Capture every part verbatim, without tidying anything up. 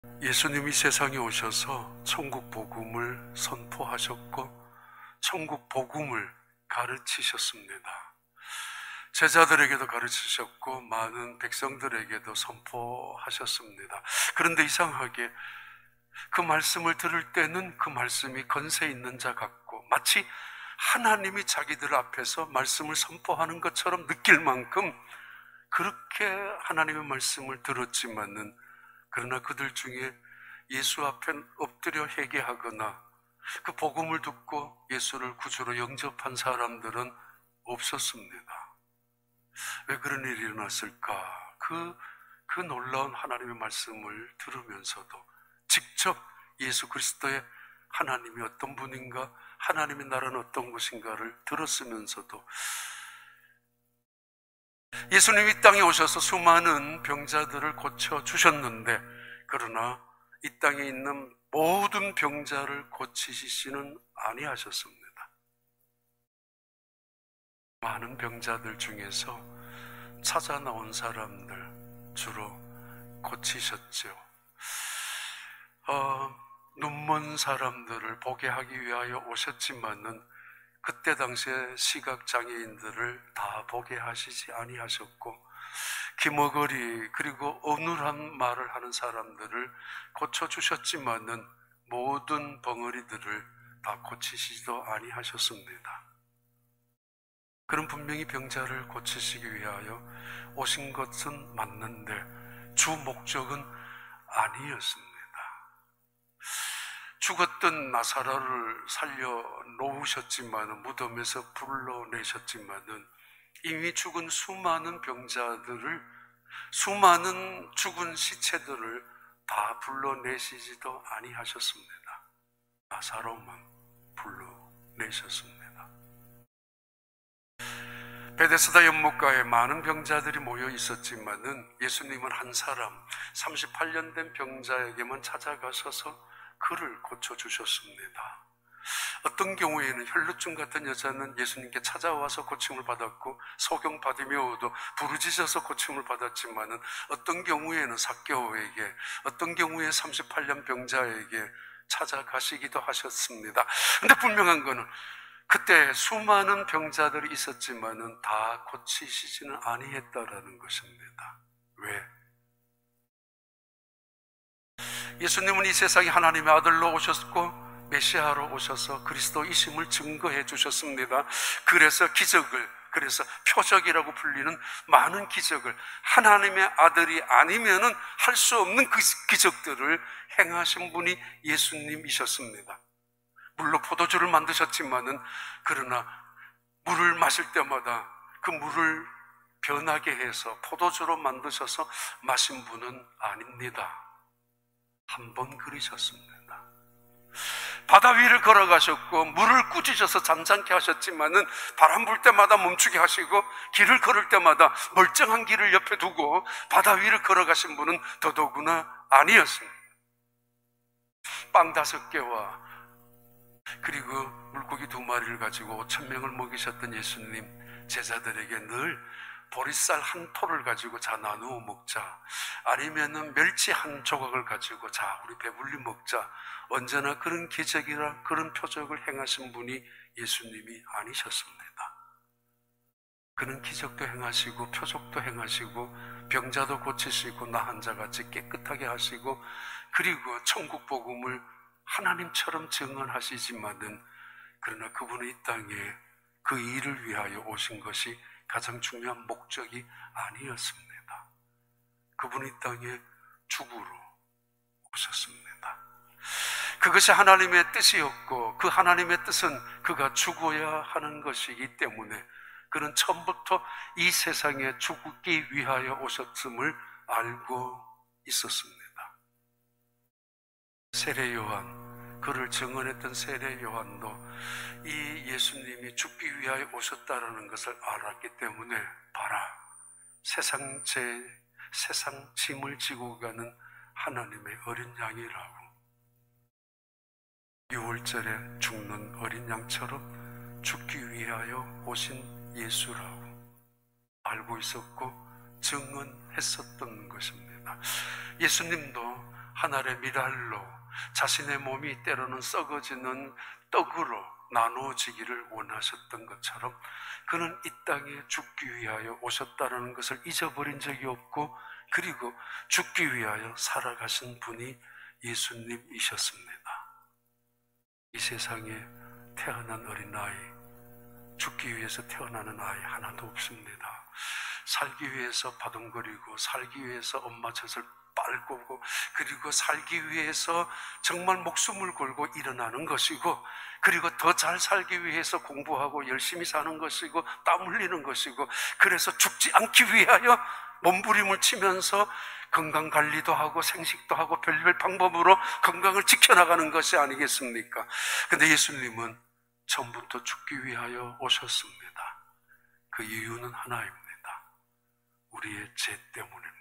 예수님이 세상에 오셔서 천국 복음을 선포하셨고 천국 복음을 가르치셨습니다. 제자들에게도 가르치셨고 많은 백성들에게도 선포하셨습니다. 그런데 이상하게 그 말씀을 들을 때는 그 말씀이 건세 있는 자 같고 마치 하나님이 자기들 앞에서 말씀을 선포하는 것처럼 느낄 만큼 그렇게 하나님의 말씀을 들었지만은 그러나 그들 중에 예수 앞에 엎드려 회개하거나 그 복음을 듣고 예수를 구주로 영접한 사람들은 없었습니다. 왜 그런 일이 일어났을까? 그, 그 놀라운 하나님의 말씀을 들으면서도 직접 예수 그리스도의 하나님이 어떤 분인가, 하나님의 나라는 어떤 것인가를 들었으면서도 예수님이 이 땅에 오셔서 수많은 병자들을 고쳐주셨는데 그러나 이 땅에 있는 모든 병자를 고치시지는 아니하셨습니다. 많은 병자들 중에서 찾아 나온 사람들 주로 고치셨죠. 어, 눈먼 사람들을 보게 하기 위하여 오셨지만은 그때 당시에 시각장애인들을 다 보게 하시지 아니하셨고 기머거리 그리고 어눌한 말을 하는 사람들을 고쳐주셨지만은 모든 벙어리들을 다 고치시지도 아니하셨습니다. 그런 분명히 병자를 고치시기 위하여 오신 것은 맞는데 주 목적은 아니었습니다. 죽었던 나사로를 살려놓으셨지만 무덤에서 불러내셨지만은 이미 죽은 수많은 병자들을 수많은 죽은 시체들을 다 불러내시지도 아니하셨습니다. 나사로만 불러내셨습니다. 베데스다 연못가에 많은 병자들이 모여 있었지만은 예수님은 한 사람 삼십팔 년 된 병자에게만 찾아가셔서 그를 고쳐주셨습니다. 어떤 경우에는 혈루증 같은 여자는 예수님께 찾아와서 고침을 받았고 소경 바디메오도 부르짖어서 고침을 받았지만은 어떤 경우에는 삭개오에게 어떤 경우에 삼십팔 년 병자에게 찾아가시기도 하셨습니다. 근데 분명한 거는 그때 수많은 병자들이 있었지만은 다 고치시지는 아니했다라는 것입니다. 왜? 예수님은 이 세상에 하나님의 아들로 오셨고 메시아로 오셔서 그리스도이심을 증거해 주셨습니다. 그래서 기적을, 그래서 표적이라고 불리는 많은 기적을 하나님의 아들이 아니면은 할 수 없는 그 기적들을 행하신 분이 예수님이셨습니다. 물로 포도주를 만드셨지만은 그러나 물을 마실 때마다 그 물을 변하게 해서 포도주로 만드셔서 마신 분은 아닙니다. 한 번 그리셨습니다. 바다 위를 걸어가셨고 물을 꾸짖어서 잠잠케 하셨지만은 바람 불 때마다 멈추게 하시고 길을 걸을 때마다 멀쩡한 길을 옆에 두고 바다 위를 걸어가신 분은 더더구나 아니었습니다. 빵 다섯 개와 그리고 물고기 두 마리를 가지고 오천 명을 먹이셨던 예수님, 제자들에게 늘 보리쌀 한 톨을 가지고 자 나누어 먹자, 아니면은 멸치 한 조각을 가지고 자 우리 배불리 먹자, 언제나 그런 기적이라 그런 표적을 행하신 분이 예수님이 아니셨습니다. 그는 기적도 행하시고 표적도 행하시고 병자도 고치시고 나 환자같이 깨끗하게 하시고 그리고 천국 복음을 하나님처럼 증언하시지만은 그러나 그분은 이 땅에 그 일을 위하여 오신 것이 가장 중요한 목적이 아니었습니다. 그분이 이 땅에 죽으러 오셨습니다. 그것이 하나님의 뜻이었고 그 하나님의 뜻은 그가 죽어야 하는 것이기 때문에 그는 처음부터 이 세상에 죽기 위하여 오셨음을 알고 있었습니다. 세례 요한, 그를 증언했던 세례 요한도 이 예수님이 죽기 위하여 오셨다라는 것을 알았기 때문에 봐라, 세상 죄, 세상 짐을 지고 가는 하나님의 어린 양이라고, 유월절에 죽는 어린 양처럼 죽기 위하여 오신 예수라고 알고 있었고 증언했었던 것입니다. 예수님도 하늘의 미랄로 자신의 몸이 때로는 썩어지는 떡으로 나누어지기를 원하셨던 것처럼 그는 이 땅에 죽기 위하여 오셨다는 것을 잊어버린 적이 없고, 그리고 죽기 위하여 살아가신 분이 예수님이셨습니다. 이 세상에 태어난 어린아이, 죽기 위해서 태어나는 아이 하나도 없습니다. 살기 위해서 바둥거리고, 살기 위해서 엄마 젖을 빨고, 그리고 살기 위해서 정말 목숨을 걸고 일어나는 것이고, 그리고 더 잘 살기 위해서 공부하고 열심히 사는 것이고, 땀 흘리는 것이고, 그래서 죽지 않기 위하여 몸부림을 치면서 건강관리도 하고 생식도 하고 별별 방법으로 건강을 지켜나가는 것이 아니겠습니까? 근데 예수님은 처음부터 죽기 위하여 오셨습니다. 그 이유는 하나입니다. 우리의 죄 때문입니다.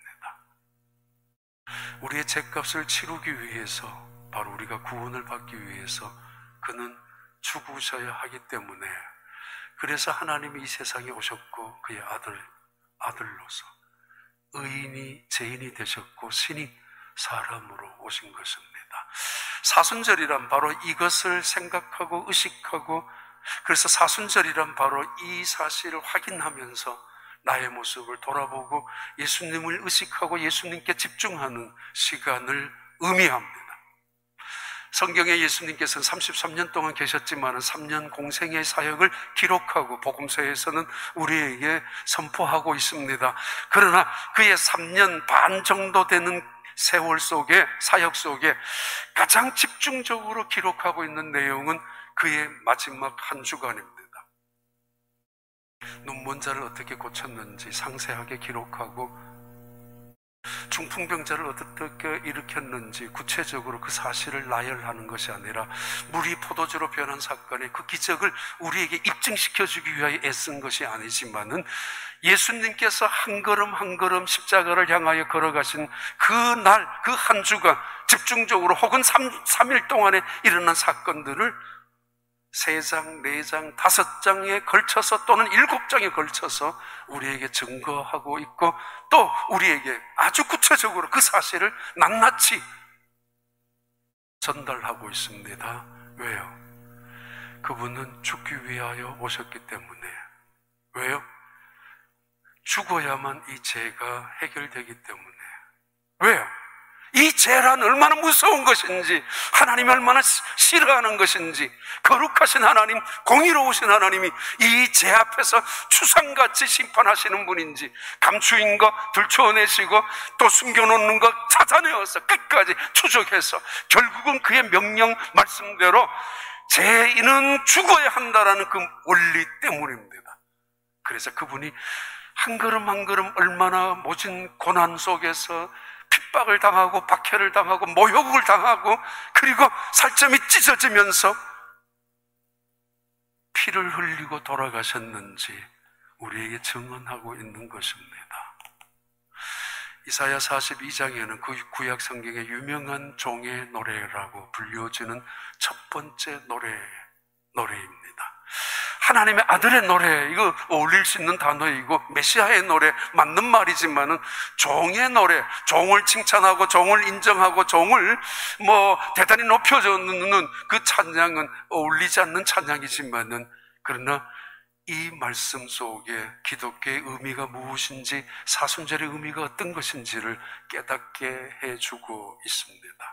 우리의 죄값을 치르기 위해서, 바로 우리가 구원을 받기 위해서 그는 죽으셔야 하기 때문에, 그래서 하나님이 이 세상에 오셨고 그의 아들, 아들로서 의인이 죄인이 되셨고 신이 사람으로 오신 것입니다. 사순절이란 바로 이것을 생각하고 의식하고, 그래서 사순절이란 바로 이 사실을 확인하면서 나의 모습을 돌아보고 예수님을 의식하고 예수님께 집중하는 시간을 의미합니다. 성경에 예수님께서는 삼십삼 년 동안 계셨지만 삼 년 공생의 사역을 기록하고 복음서에서는 우리에게 선포하고 있습니다. 그러나 그의 삼 년 반 정도 되는 세월 속에, 사역 속에 가장 집중적으로 기록하고 있는 내용은 그의 마지막 한 주간입니다. 눈먼자를 어떻게 고쳤는지 상세하게 기록하고, 중풍병자를 어떻게 일으켰는지 구체적으로 그 사실을 나열하는 것이 아니라 물이 포도주로 변한 사건의 그 기적을 우리에게 입증시켜주기 위하여 애쓴 것이 아니지만은, 예수님께서 한 걸음 한 걸음 십자가를 향하여 걸어가신 그 날, 그 한 주간 집중적으로 혹은 삼 일 동안에 일어난 사건들을 세 장, 네 장, 다섯 장에 걸쳐서 또는 일곱 장에 걸쳐서 우리에게 증거하고 있고, 또 우리에게 아주 구체적으로 그 사실을 낱낱이 전달하고 있습니다. 왜요? 그분은 죽기 위하여 오셨기 때문에. 왜요? 죽어야만 이 죄가 해결되기 때문에. 왜요? 이 죄란 얼마나 무서운 것인지, 하나님이 얼마나 싫어하는 것인지, 거룩하신 하나님, 공의로우신 하나님이 이 죄 앞에서 추상같이 심판하시는 분인지, 감추인 거 들춰내시고 또 숨겨놓는 거 찾아내어서 끝까지 추적해서 결국은 그의 명령 말씀대로 죄인은 죽어야 한다라는 그 원리 때문입니다. 그래서 그분이 한 걸음 한 걸음 얼마나 모진 고난 속에서 핍박을 당하고 박해를 당하고 모욕을 당하고, 그리고 살점이 찢어지면서 피를 흘리고 돌아가셨는지 우리에게 증언하고 있는 것입니다. 이사야 사십이 장에는 그 구약 성경의 유명한 종의 노래라고 불려지는 첫 번째 노래, 노래입니다. 하나님의 아들의 노래, 이거 어울릴 수 있는 단어이고 메시아의 노래 맞는 말이지만은, 종의 노래, 종을 칭찬하고 종을 인정하고 종을 뭐 대단히 높여주는 그 찬양은 어울리지 않는 찬양이지만은, 그러나 이 말씀 속에 기독교의 의미가 무엇인지, 사순절의 의미가 어떤 것인지를 깨닫게 해주고 있습니다.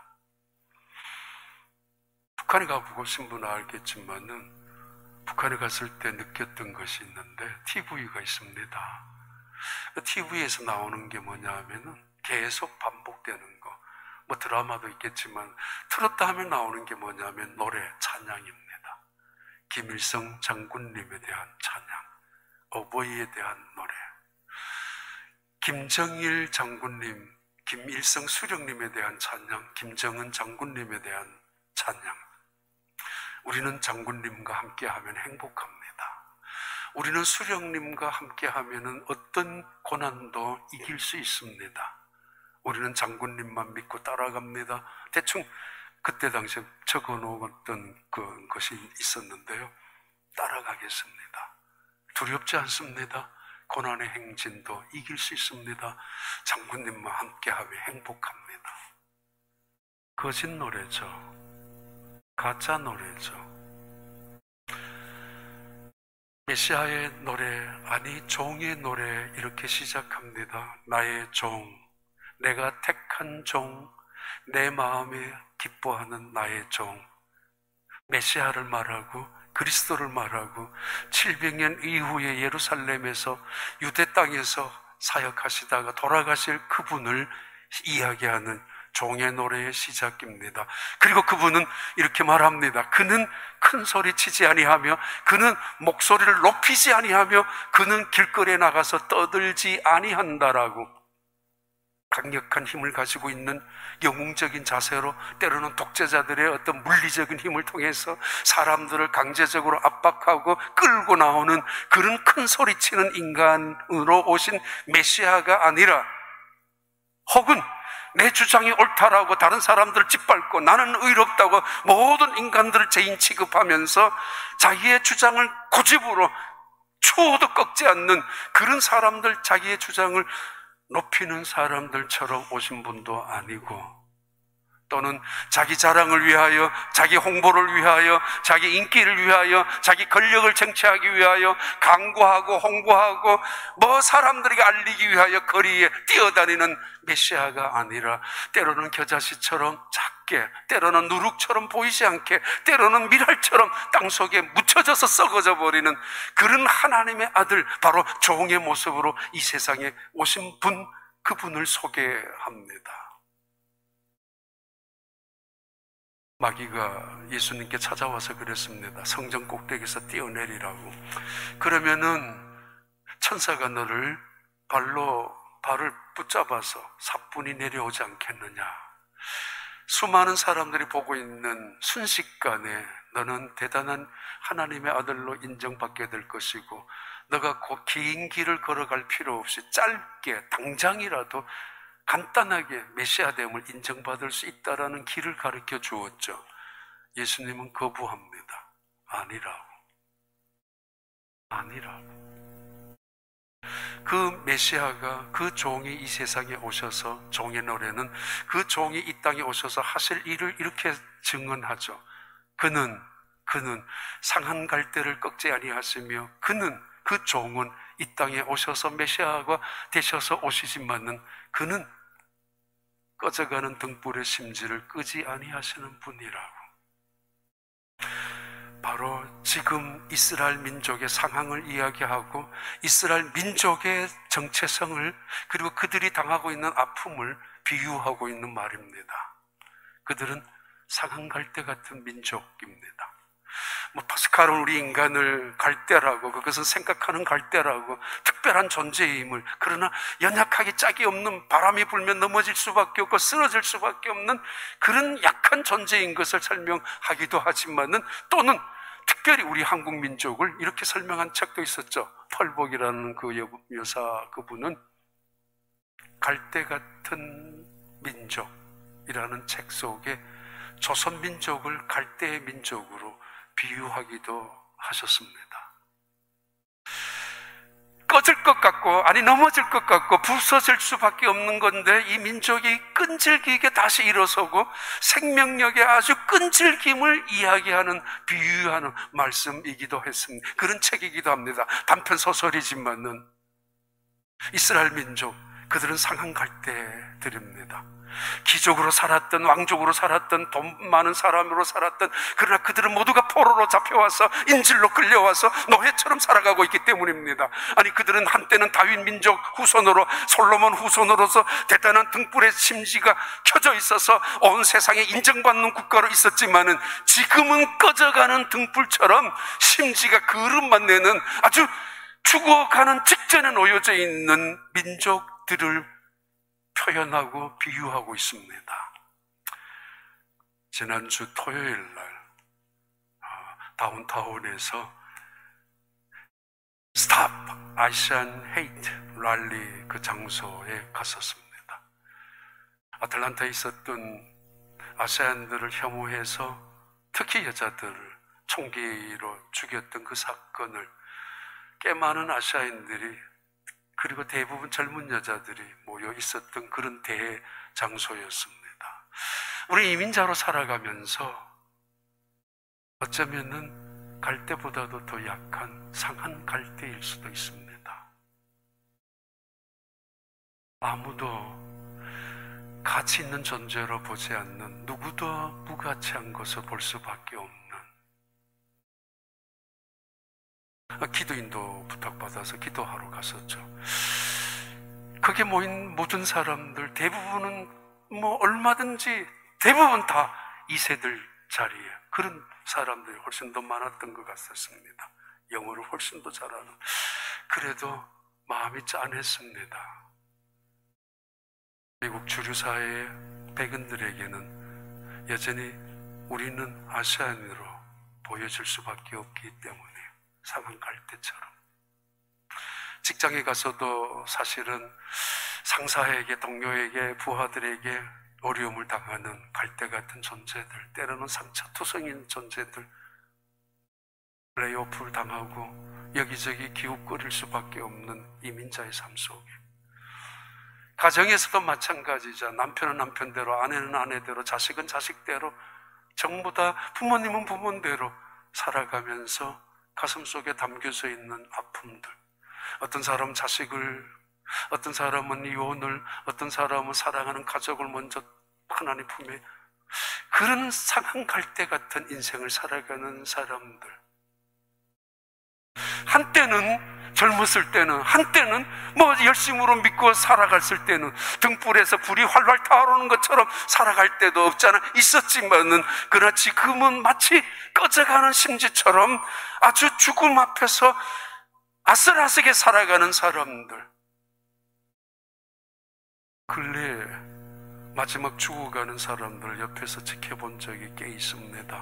북한에 가보신 분은 알겠지만은 북한에 갔을 때 느꼈던 것이 있는데, 티비가 있습니다. 티비에서 나오는 게 뭐냐 하면은 계속 반복되는 거, 뭐 드라마도 있겠지만 틀었다 하면 나오는 게 뭐냐 하면 노래, 찬양입니다. 김일성 장군님에 대한 찬양, 어버이에 대한 노래, 김정일 장군님, 김일성 수령님에 대한 찬양, 김정은 장군님에 대한 찬양. 우리는 장군님과 함께하면 행복합니다. 우리는 수령님과 함께하면 어떤 고난도 이길 수 있습니다. 우리는 장군님만 믿고 따라갑니다. 대충 그때 당시에 적어놓았던 그 것이 있었는데요. 따라가겠습니다. 두렵지 않습니다. 고난의 행진도 이길 수 있습니다. 장군님과 함께하면 행복합니다. 거짓 노래죠. 가짜 노래죠. 메시아의 노래, 아니 종의 노래 이렇게 시작합니다. 나의 종, 내가 택한 종, 내 마음에 기뻐하는 나의 종. 메시아를 말하고 그리스도를 말하고 칠백 년 이후에 예루살렘에서 유대 땅에서 사역하시다가 돌아가실 그분을 이야기하는 종의 노래의 시작입니다. 그리고 그분은 이렇게 말합니다. 그는 큰 소리 치지 아니하며 그는 목소리를 높이지 아니하며 그는 길거리에 나가서 떠들지 아니한다라고 강력한 힘을 가지고 있는 영웅적인 자세로 때로는 독재자들의 어떤 물리적인 힘을 통해서 사람들을 강제적으로 압박하고 끌고 나오는 그런 큰 소리치는 인간으로 오신 메시아가 아니라 혹은 내 주장이 옳다라고 다른 사람들을 짓밟고 나는 의롭다고 모든 인간들을 죄인 취급하면서 자기의 주장을 고집으로 추호도 꺾지 않는 그런 사람들, 자기의 주장을 높이는 사람들처럼 오신 분도 아니고, 또는 자기 자랑을 위하여, 자기 홍보를 위하여, 자기 인기를 위하여, 자기 권력을 쟁취하기 위하여 강구하고 홍보하고 뭐 사람들에게 알리기 위하여 거리에 뛰어다니는 메시아가 아니라 때로는 겨자씨처럼 작게, 때로는 누룩처럼 보이지 않게, 때로는 미랄처럼 땅속에 묻혀져서 썩어져 버리는 그런 하나님의 아들, 바로 종의 모습으로 이 세상에 오신 분, 그분을 소개합니다. 마귀가 예수님께 찾아와서 그랬습니다. 성전 꼭대기에서 뛰어내리라고. 그러면은 천사가 너를 발로 발을 붙잡아서 사뿐히 내려오지 않겠느냐. 수많은 사람들이 보고 있는 순식간에 너는 대단한 하나님의 아들로 인정받게 될 것이고, 너가 그 긴 길을 걸어갈 필요 없이 짧게 당장이라도 간단하게 메시아됨을 인정받을 수 있다라는 길을 가르쳐 주었죠. 예수님은 거부합니다. 아니라고. 아니라고. 그 메시아가, 그 종이 이 세상에 오셔서, 종의 노래는 그 종이 이 땅에 오셔서 하실 일을 이렇게 증언하죠. 그는, 그는 상한 갈대를 꺾지 아니하시며 그는, 그 종은 이 땅에 오셔서 메시아가 되셔서 오시지만은 그는 꺼져가는 등불의 심지를 끄지 아니하시는 분이라고. 바로 지금 이스라엘 민족의 상황을 이야기하고 이스라엘 민족의 정체성을, 그리고 그들이 당하고 있는 아픔을 비유하고 있는 말입니다. 그들은 상한 갈대 같은 민족입니다. 뭐 파스칼은 우리 인간을 갈대라고, 그것은 생각하는 갈대라고, 특별한 존재임을, 그러나 연약하게 짝이 없는, 바람이 불면 넘어질 수밖에 없고 쓰러질 수밖에 없는 그런 약한 존재인 것을 설명하기도 하지만은, 또는 특별히 우리 한국 민족을 이렇게 설명한 책도 있었죠. 펄복이라는 그 여사, 그분은 갈대 같은 민족이라는 책 속에 조선 민족을 갈대의 민족으로 비유하기도 하셨습니다. 꺼질 것 같고, 아니 넘어질 것 같고 부서질 수밖에 없는 건데, 이 민족이 끈질기게 다시 일어서고 생명력의 아주 끈질김을 이야기하는, 비유하는 말씀이기도 했습니다. 그런 책이기도 합니다. 단편 소설이지만은 이스라엘 민족, 그들은 상한 갈대들입니다. 귀족으로 살았던, 왕족으로 살았던, 돈 많은 사람으로 살았던, 그러나 그들은 모두가 포로로 잡혀와서 인질로 끌려와서 노예처럼 살아가고 있기 때문입니다. 아니, 그들은 한때는 다윗 민족 후손으로, 솔로몬 후손으로서 대단한 등불의 심지가 켜져 있어서 온 세상에 인정받는 국가로 있었지만은, 지금은 꺼져가는 등불처럼 심지가 그릇만 내는 아주 죽어가는 직전에 놓여져 있는 민족들을 표현하고 비유하고 있습니다. 지난주 토요일 날 다운타운에서 스탑 아시안 헤이트 랠리 그 장소에 갔었습니다. 아틀란타에 있었던 아시안들을 혐오해서 특히 여자들을 총기로 죽였던 그 사건을 꽤 많은 아시아인들이, 그리고 대부분 젊은 여자들이 모여 있었던 그런 대회 장소였습니다. 우리 이민자로 살아가면서 어쩌면은 갈대보다도 더 약한 상한 갈대일 수도 있습니다. 아무도 가치 있는 존재로 보지 않는, 누구도 무가치한 것을 볼 수밖에 없는, 기도인도 부탁받아서 기도하러 갔었죠. 거기에 모인 모든 사람들 대부분은 뭐 얼마든지 대부분 다 이 세들 자리에 그런 사람들이 훨씬 더 많았던 것 같았습니다. 영어를 훨씬 더 잘하는. 그래도 마음이 짠했습니다. 미국 주류사회의 백인들에게는 여전히 우리는 아시아인으로 보여질 수밖에 없기 때문에 상한 갈대처럼, 직장에 가서도 사실은 상사에게, 동료에게, 부하들에게 어려움을 당하는 갈대 같은 존재들, 때로는 상처투성인 존재들, 레이오프를 당하고 여기저기 기웃거릴 수밖에 없는 이민자의 삶 속에, 가정에서도 마찬가지죠. 남편은 남편대로, 아내는 아내대로, 자식은 자식대로, 전부 다 부모님은 부모대로 살아가면서 가슴속에 담겨져 있는 아픔들, 어떤 사람은 자식을, 어떤 사람은 이혼을, 어떤 사람은 사랑하는 가족을 먼저 하나님 품에, 그런 상한 갈대 같은 인생을 살아가는 사람들, 한때는 젊었을 때는, 한때는 뭐 열심으로 믿고 살아갔을 때는 등불에서 불이 활활 타오르는 것처럼 살아갈 때도 없잖아 있었지만은, 그러나 지금은 마치 꺼져가는 심지처럼 아주 죽음 앞에서 아슬아슬하게 살아가는 사람들, 근래에 마지막 죽어가는 사람들 옆에서 지켜본 적이 꽤 있습니다.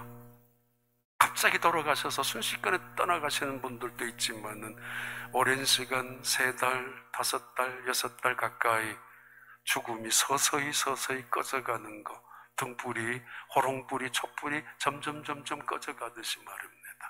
갑자기 돌아가셔서 순식간에 떠나가시는 분들도 있지만은 오랜 시간, 세 달, 다섯 달, 여섯 달 가까이 죽음이 서서히 서서히 꺼져가는 거, 등불이, 호롱불이, 촛불이 점점 점점 꺼져가듯이 말입니다.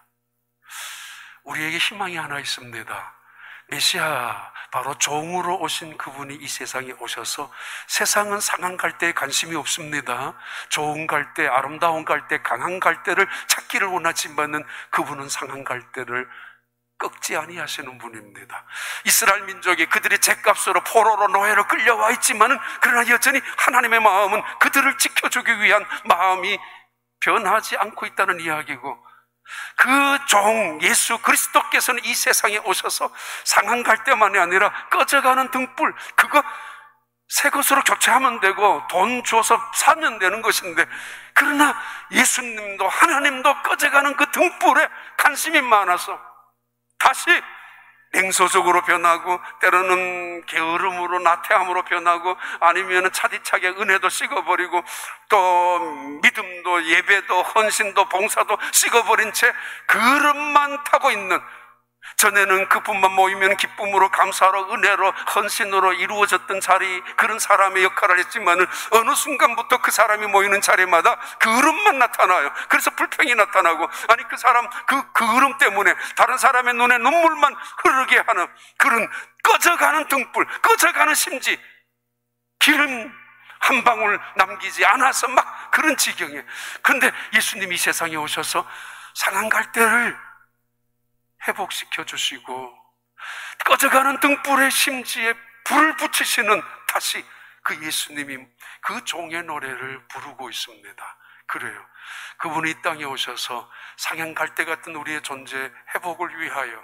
우리에게 희망이 하나 있습니다. 메시아, 바로 종으로 오신 그분이 이 세상에 오셔서, 세상은 상한 갈대에 관심이 없습니다. 좋은 갈대, 아름다운 갈대, 강한 갈대를 찾기를 원하지만은 그분은 상한 갈대를 꺾지 아니하시는 분입니다. 이스라엘 민족이 그들의 죗값으로 포로로 노예로 끌려와 있지만은, 그러나 여전히 하나님의 마음은 그들을 지켜주기 위한 마음이 변하지 않고 있다는 이야기고, 그 종 예수 그리스도께서는 이 세상에 오셔서 상한 갈대만이 아니라 꺼져가는 등불, 그거 새 것으로 교체하면 되고 돈 줘서 사면 되는 것인데, 그러나 예수님도 하나님도 꺼져가는 그 등불에 관심이 많아서 다시 냉소적으로 변하고, 때로는 게으름으로, 나태함으로 변하고, 아니면 차디차게 은혜도 식어버리고, 또 믿음도, 예배도, 헌신도, 봉사도 식어버린 채 그릇만 타고 있는, 전에는 그뿐만 모이면 기쁨으로, 감사로, 은혜로, 헌신으로 이루어졌던 자리, 그런 사람의 역할을 했지만은 어느 순간부터 그 사람이 모이는 자리마다 그을음만 나타나요. 그래서 불평이 나타나고, 아니 그 사람 그 그을음 때문에 다른 사람의 눈에 눈물만 흐르게 하는 그런 꺼져가는 등불, 꺼져가는 심지, 기름 한 방울 남기지 않아서 막 그런 지경에. 그런데 예수님이 이 세상에 오셔서 상한 갈대를 회복시켜 주시고, 꺼져가는 등불의 심지에 불을 붙이시는 다시 그 예수님이 그 종의 노래를 부르고 있습니다. 그래요. 그분이 이 땅에 오셔서 상한 갈대 같은 우리의 존재 회복을 위하여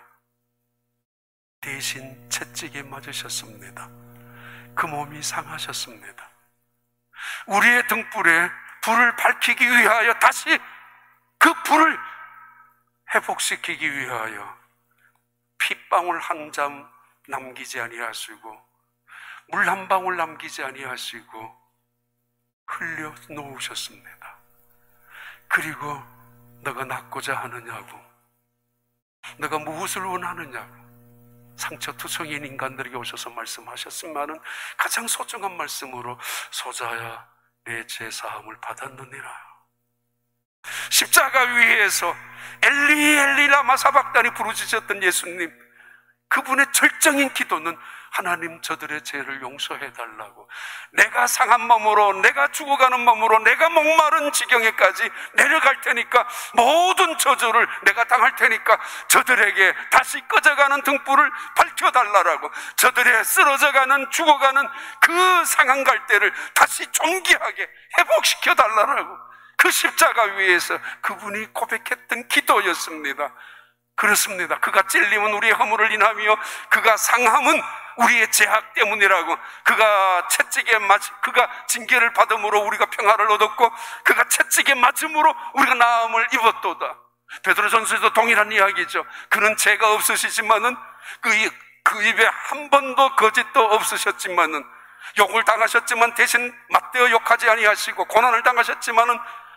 대신 채찍에 맞으셨습니다. 그 몸이 상하셨습니다. 우리의 등불에 불을 밝히기 위하여 다시 그 불을 회복시키기 위하여 핏방울 한 점 남기지 아니하시고, 물 한 방울 남기지 아니하시고 흘려 놓으셨습니다. 그리고 너가 낫고자 하느냐고, 너가 무엇을 원하느냐고 상처투성인 인간들에게 오셔서 말씀하셨으면은 가장 소중한 말씀으로, 소자야 내 죄사함을 받았느니라. 십자가 위에서 엘리 엘리 라마 사박단이 부르짖었던 예수님, 그분의 절정인 기도는 하나님 저들의 죄를 용서해 달라고, 내가 상한 몸으로, 내가 죽어가는 몸으로, 내가 목마른 지경에까지 내려갈 테니까, 모든 저주를 내가 당할 테니까 저들에게 다시 꺼져가는 등불을 밝혀달라고, 저들의 쓰러져가는, 죽어가는 그 상한 갈대를 다시 존귀하게 회복시켜 달라고, 그 십자가 위에서 그분이 고백했던 기도였습니다. 그렇습니다. 그가 찔림은 우리의 허물을 인하며 그가 상함은 우리의 죄악 때문이라고, 그가 채찍에 맞, 그가 징계를 받음으로 우리가 평화를 얻었고, 그가 채찍에 맞음으로 우리가 나음을 입었도다. 베드로전서에도 동일한 이야기죠. 그는 죄가 없으시지만은 그, 입, 그 입에 한 번도 거짓도 없으셨지만은, 욕을 당하셨지만 대신 맞대어 욕하지 아니하시고, 고난을 당하셨지만은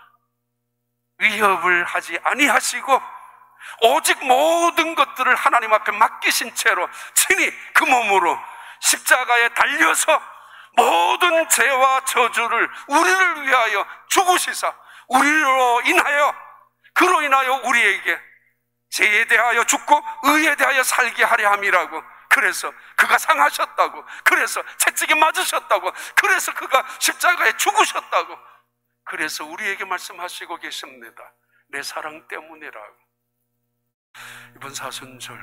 위협을 하지 아니하시고, 오직 모든 것들을 하나님 앞에 맡기신 채로 친히 그 몸으로 십자가에 달려서 모든 죄와 저주를 우리를 위하여 죽으시사, 우리로 인하여, 그로 인하여 우리에게 죄에 대하여 죽고 의에 대하여 살게 하려 함이라고. 그래서 그가 상하셨다고, 그래서 채찍에 맞으셨다고, 그래서 그가 십자가에 죽으셨다고, 그래서 우리에게 말씀하시고 계십니다. 내 사랑 때문이라고. 이번 사순절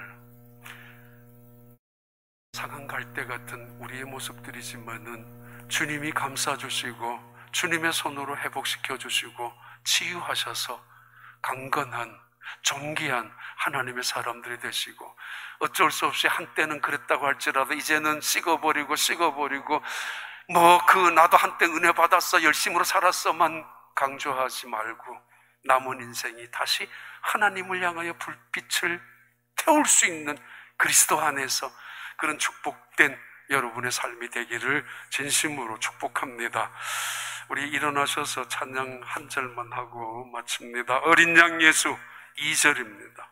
상한 갈대 같은 우리의 모습들이지만은 주님이 감싸주시고 주님의 손으로 회복시켜 주시고 치유하셔서 강건한 존귀한 하나님의 사람들이 되시고, 어쩔 수 없이 한때는 그랬다고 할지라도 이제는 식어버리고 식어버리고 뭐 그 나도 한때 은혜 받았어, 열심으로 살았어만 강조하지 말고 남은 인생이 다시 하나님을 향하여 불빛을 태울 수 있는 그리스도 안에서 그런 축복된 여러분의 삶이 되기를 진심으로 축복합니다. 우리 일어나셔서 찬양 한 절만 하고 마칩니다. 어린 양 예수 이 절입니다.